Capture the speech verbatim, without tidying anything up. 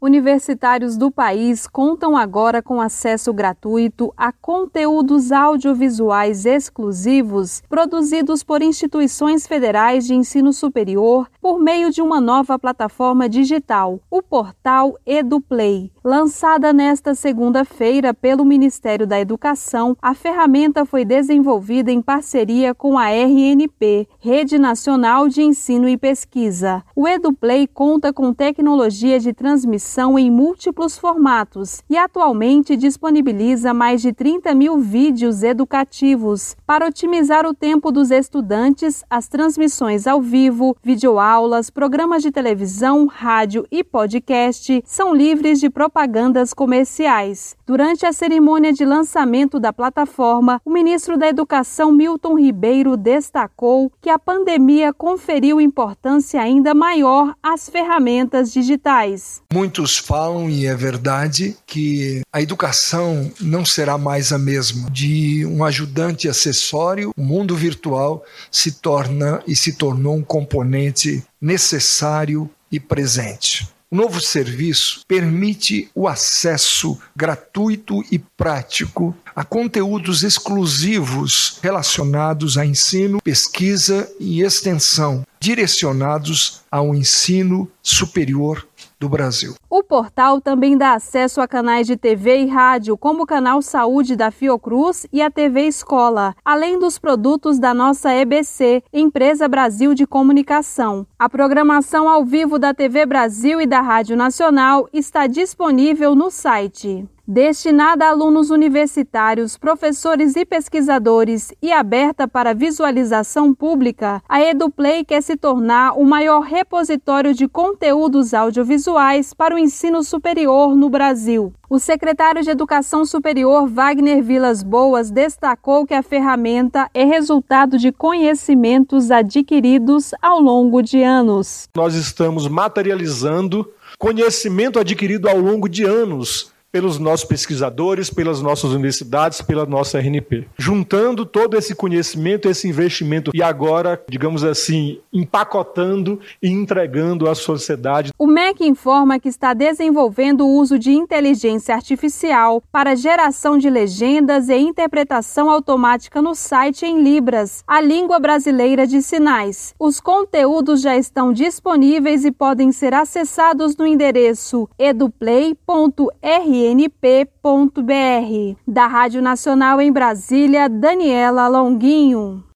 Universitários do país contam agora com acesso gratuito a conteúdos audiovisuais exclusivos produzidos por instituições federais de ensino superior por meio de uma nova plataforma digital, o portal EduPlay. Lançada nesta segunda-feira pelo Ministério da Educação, a ferramenta foi desenvolvida em parceria com a R N P, Rede Nacional de Ensino e Pesquisa. O EduPlay conta com tecnologia de transmissão em múltiplos formatos e atualmente disponibiliza mais de trinta mil vídeos educativos. Para otimizar o tempo dos estudantes, as transmissões ao vivo, videoaulas, programas de televisão, rádio e podcast são livres de propagandas comerciais. Durante a cerimônia de lançamento da plataforma, o ministro da Educação, Milton Ribeiro, destacou que a pandemia conferiu importância ainda maior às ferramentas digitais. Muitos falam, e é verdade, que a educação não será mais a mesma. De um ajudante acessório, o mundo virtual se torna e se tornou um componente necessário e presente. O novo serviço permite o acesso gratuito e prático a conteúdos exclusivos relacionados a ensino, pesquisa e extensão, direcionados ao ensino superior do Brasil. O portal também dá acesso a canais de T V e rádio, como o Canal Saúde da Fiocruz e a T V Escola, além dos produtos da nossa E B C, Empresa Brasil de Comunicação. A programação ao vivo da T V Brasil e da Rádio Nacional está disponível no site. Destinada a alunos universitários, professores e pesquisadores e aberta para visualização pública, a EduPlay quer se tornar o maior repositório de conteúdos audiovisuais para o ensino superior no Brasil. O secretário de Educação Superior, Wagner Vilas Boas, destacou que a ferramenta é resultado de conhecimentos adquiridos ao longo de anos. Nós estamos materializando conhecimento adquirido ao longo de anos pelos nossos pesquisadores, pelas nossas universidades, pela nossa R N P. Juntando todo esse conhecimento, esse investimento e agora, digamos assim, empacotando e entregando à sociedade. O M E C informa que está desenvolvendo o uso de inteligência artificial para geração de legendas e interpretação automática no site em Libras, a língua brasileira de sinais. Os conteúdos já estão disponíveis e podem ser acessados no endereço eduplay ponto r n p ponto b r. Da Rádio Nacional em Brasília, Daniela Longuinho.